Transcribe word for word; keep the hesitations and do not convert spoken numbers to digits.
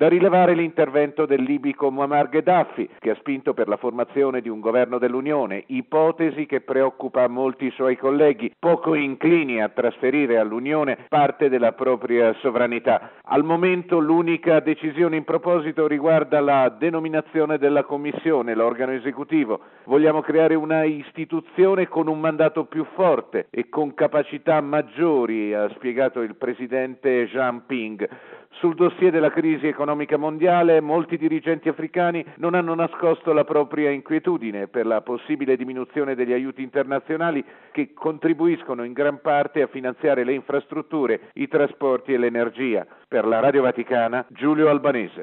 Da rilevare l'intervento del libico Muammar Gheddafi, che ha spinto per la formazione di un governo dell'Unione, ipotesi che preoccupa molti suoi colleghi, poco inclini a trasferire all'Unione parte della propria sovranità. Al momento l'unica decisione in proposito riguarda la denominazione della Commissione, l'organo esecutivo. Vogliamo creare una istituzione con un mandato più forte e con capacità maggiori, ha spiegato il presidente Jean Ping. Sul dossier della crisi economica mondiale, molti dirigenti africani non hanno nascosto la propria inquietudine per la possibile diminuzione degli aiuti internazionali che contribuiscono in gran parte a finanziare le infrastrutture, i trasporti e l'energia. Per la Radio Vaticana, Giulio Albanese.